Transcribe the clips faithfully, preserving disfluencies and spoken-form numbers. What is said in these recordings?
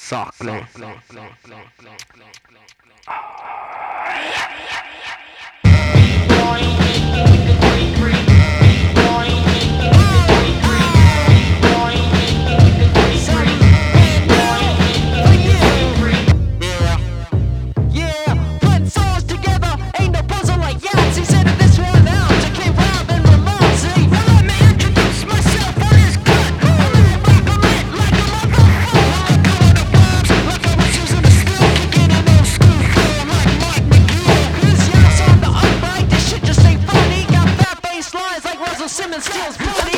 softly. Simmons skills, bloody.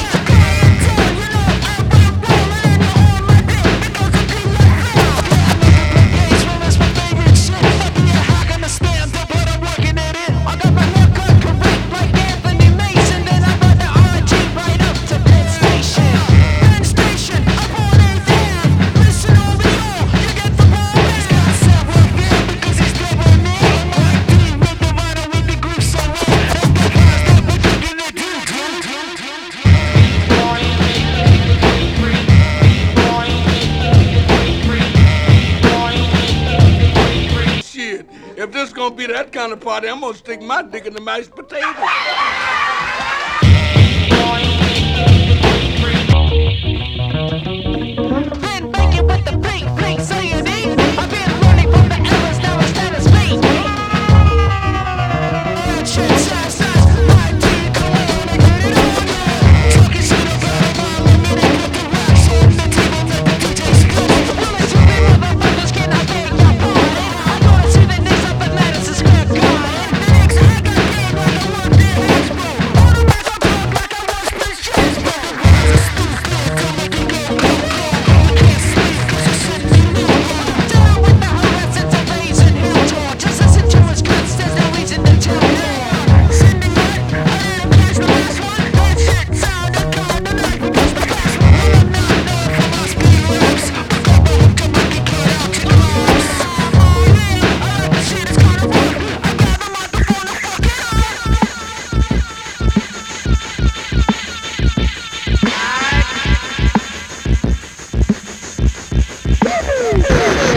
If this gonna be that kind of party, I'm gonna stick my dick in the mashed potatoes. Been banging with the big, big saying it. I've been running from the errors, now it's status me. Shit, size, size, my dick, come on and get it on. Talking shit about my limited cut the rocks on the table that the D Js play. Well, it's really motherfuckers, can I beg your pardon? I wanna see the knees up at Madison Square Garden. Next, I got game like I worked in Hasbro. All the rest I pump like I was Chris Jasper. Come make it go, go, go. Can't sleep 'cause you send me low. Down with the harassment of Asian Hill George. Just listen to his cuts, there's no reason to tell more. Send me what? I didn't catch the last one. That shit sounded kinda like because the last one. I'm not known for my speed raps, but go back and make it get out to the mouse. Oh yeah, I like the shit, it's kinda fun. I grab the microphone and fuck it up.